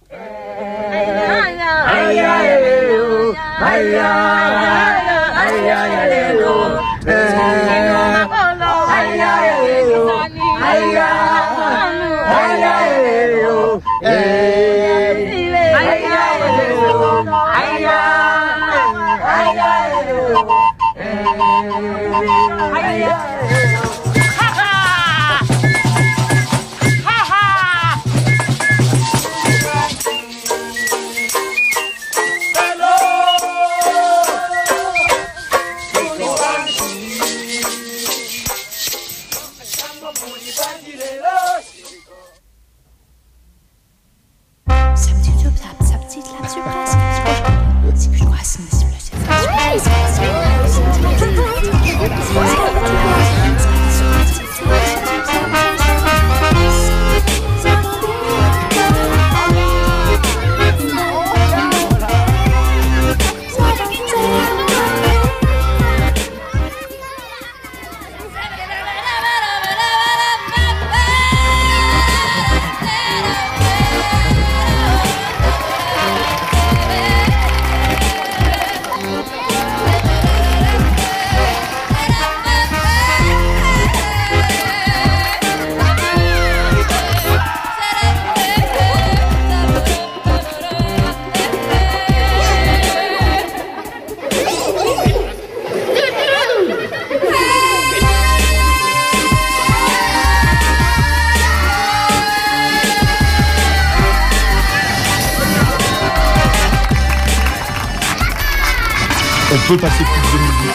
B: On peut passer plus de musique.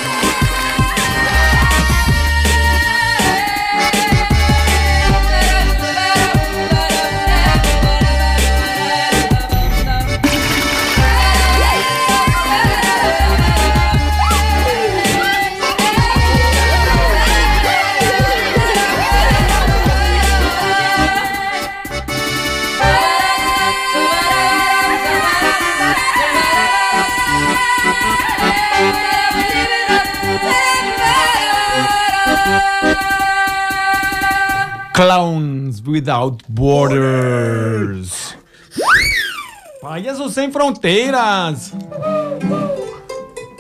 B: Clowns Without Borders. Palhaços sem fronteiras.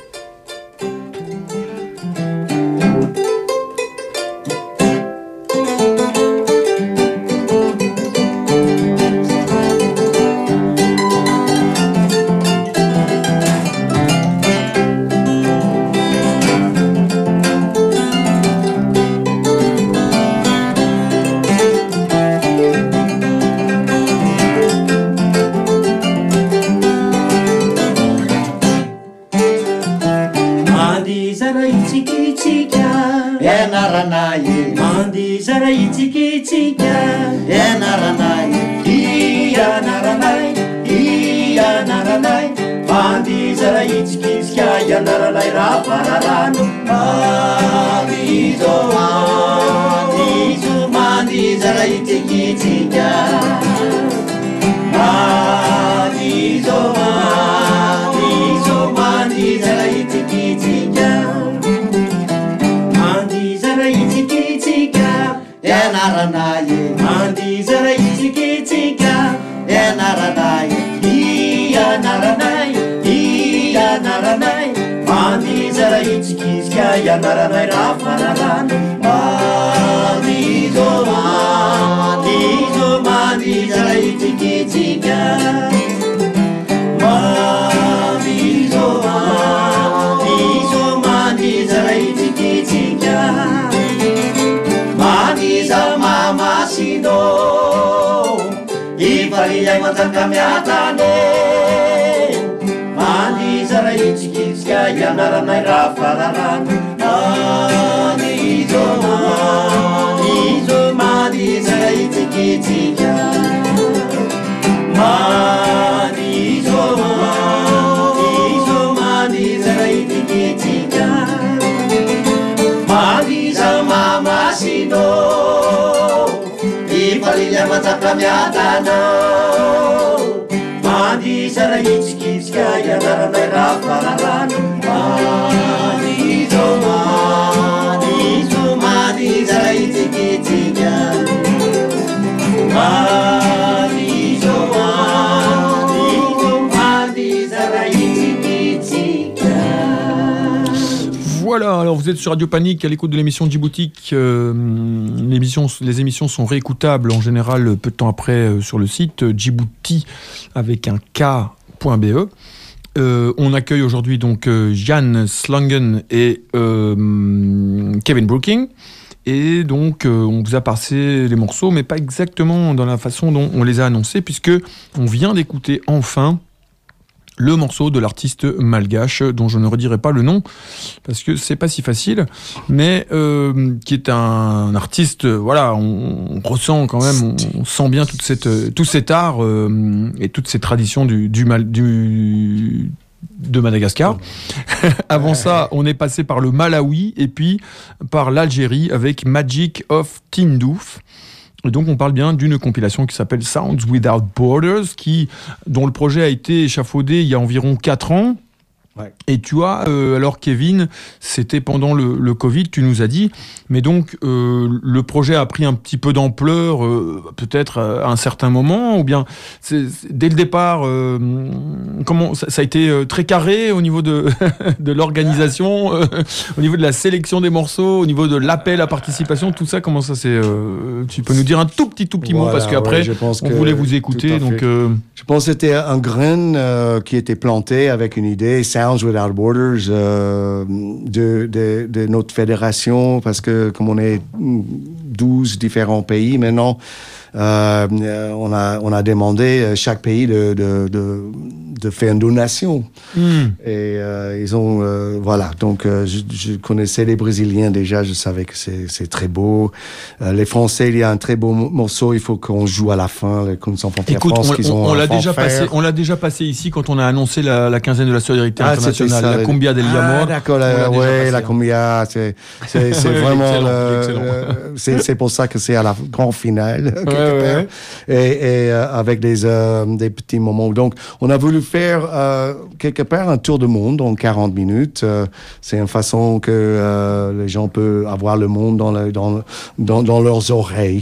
O: zara itsikitsikia ianaranay ianaranay ianaranay mandy zara itsikitsika ianaranay raha fararano mandizo mandizo mandy zara itsikitsikia mandizo mandizo mandy zara itsikitsikia ianaranay mandy zara itsikitsikia ianaranay ianaranay ianaranay mandy zara itsikitsika ianaranay raha fararano mandizo mandizo mandy zara itsikitsika mandizo mandizo mandy zara itsikitsika maniza mamasino ivaliyay manjaka miatane maniza ra itsikitsika ianaranay raha fararano manizo manizo maniza ra itsikitsika manizo manizo maniza ra itsikitsika maniza mamasino ivalilya manjaka miatana maniza ra itsikitsika ianaranay raha fararano manizo manizo maniza ra itsikitsika manizo manizo maniza ra itsikitsika.
B: Voilà, alors vous êtes sur Radio Panique à l'écoute de l'émission Djiboutique. Euh, l'émission, les émissions sont réécoutables en général peu de temps après euh, sur le site euh, Djibouti avec un K.be. Euh, on accueille aujourd'hui donc euh, Jan Slangen et euh, Kevin Brooking. Et donc euh, on vous a passé les morceaux, mais pas exactement dans la façon dont on les a annoncés, puisque on vient d'écouter enfin le morceau de l'artiste malgache, dont je ne redirai pas le nom, parce que c'est pas si facile, mais euh, qui est un artiste, euh, voilà, on, on ressent quand même, on, on sent bien toute cette, tout cet art euh, et toutes ces traditions du, du, mal, du de Madagascar. Avant ça, on est passé par le Malawi et puis par l'Algérie avec Magic of Tindouf. Et donc on parle bien d'une compilation qui s'appelle Sounds Without Borders, qui, dont le projet a été échafaudé il y a environ quatre ans. Ouais. Et tu vois, euh, alors Kevin, c'était pendant le, le Covid, tu nous as dit, mais donc euh, le projet a pris un petit peu d'ampleur, euh, peut-être à un certain moment, ou bien c'est, c'est, dès le départ, euh, comment ça, ça a été euh, très carré au niveau de, de l'organisation, euh, au niveau de la sélection des morceaux, au niveau de l'appel à participation, tout ça, comment ça s'est... Euh, tu peux nous dire un tout petit, tout petit voilà, mot, parce qu'après, ouais, on voulait vous écouter, donc... Euh...
D: Je pense que c'était un grain euh, qui était planté avec une idée, Sounds Without Borders, euh, de, de, de notre fédération, parce que comme on est douze différents pays maintenant, euh, on, a, on a demandé à chaque pays de, de, de, de faire une donation. Mm. Et euh, ils ont... Euh, voilà, donc euh, je, je connaissais les Brésiliens déjà, je savais que c'est, c'est très beau. Euh, les Français, il y a un très beau morceau, il faut qu'on joue à la fin, les Conditions Frontières France,
B: on,
D: qu'ils ont
B: on, l'a déjà passé, on l'a déjà passé ici quand on a annoncé la, la quinzaine de la solidarité
D: ah,
B: internationale,
D: ça,
B: la Cumbia del Yamor.
D: Ah, d'accord, la, ouais, la Cumbia, c'est, c'est, c'est vraiment...
B: excellent,
D: le,
B: excellent.
D: Euh, c'est, c'est pour ça que c'est à la grande finale, quelque
B: ouais,
D: part.
B: Ouais.
D: Et, et euh, avec des, euh, des petits moments. Donc, on a voulu faire euh, quelque part un tour du monde en quarante minutes. Euh, c'est une façon que euh, les gens peuvent avoir le monde dans, le, dans, dans, dans leurs oreilles.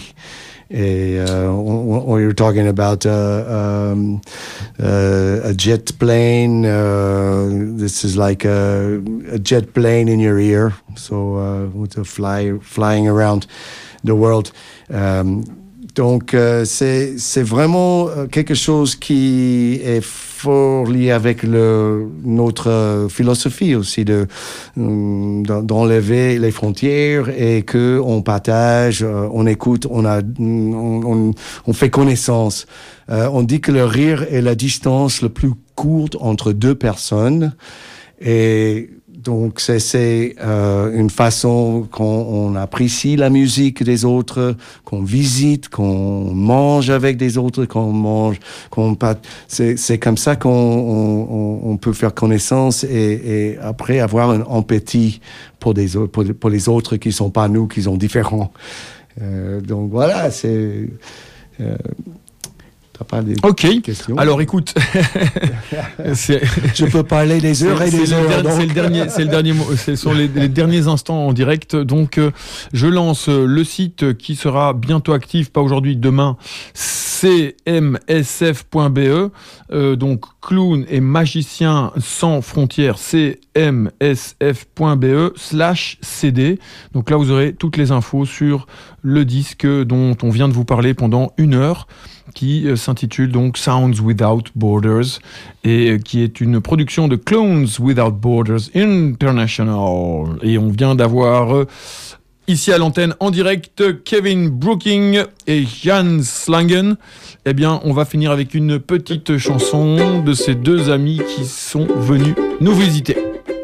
D: Et uh, we were talking about uh, um, uh, a jet plane. Uh, this is like a, a jet plane in your ear, so uh, with a fly flying around the world. Um, donc euh, c'est c'est vraiment quelque chose qui est fort lié avec le notre philosophie aussi de d'enlever les frontières et que on partage, on écoute, on a on, on, on fait connaissance. Euh, on dit que le rire est la distance la plus courte entre deux personnes et donc, c'est, c'est euh, une façon qu'on on apprécie la musique des autres, qu'on visite, qu'on mange avec des autres, qu'on mange, qu'on pas. C'est, c'est comme ça qu'on on, on peut faire connaissance et, et après avoir une empathie pour, des, pour, pour les autres qui sont pas nous, qui sont différents. Euh, donc voilà, c'est. Euh, T'as pas des
B: ok.
D: questions?
B: Alors écoute, c'est...
D: je peux parler des heures et des
B: c'est
D: heures.
B: Le der- c'est le dernier, c'est le dernier mot. Ce sont les, les derniers instants en direct. Donc, euh, je lance le site qui sera bientôt actif, pas aujourd'hui, demain. c m s f point b e. Euh, donc, clown et magicien sans frontières. c m s f point b e slash c d. Donc là, vous aurez toutes les infos sur le disque dont on vient de vous parler pendant une heure, qui euh, s'intitule donc Sounds Without Borders et euh, qui est une production de Clones Without Borders International. Et on vient d'avoir euh, ici à l'antenne en direct Kevin Brooking et Jan Slangen. Eh bien, on va finir avec une petite chanson de ces deux amis qui sont venus nous visiter.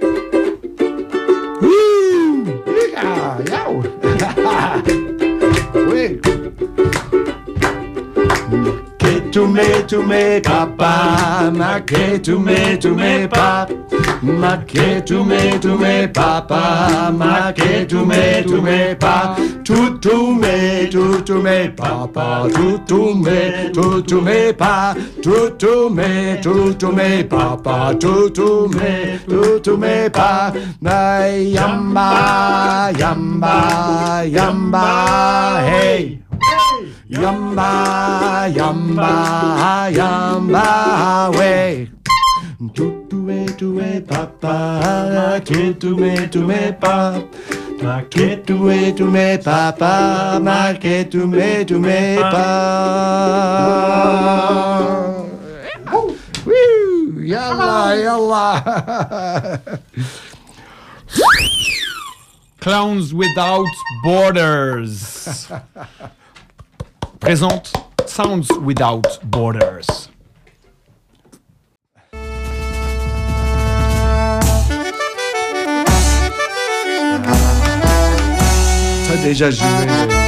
D: Oui. To me, to me, papa, ma que to me, to me, papa, ma que to me, to me, papa, ma que to me, to me, papa, to to me, to to me, papa, to to me, to to me, papa, to to me, to to me, papa, to to me, to to me, papa, na yamba, yamba, yamba, hey. Yamba, yamba, yamba, way. Tutume, tume, papa, tutume, tume, papa. Ma tutume, tume, papa, ma tutume, tume, papa. Woo! Yalla, yalla.
B: Clowns Without Borders présente Sounds Without Borders.
D: T'as déjà joué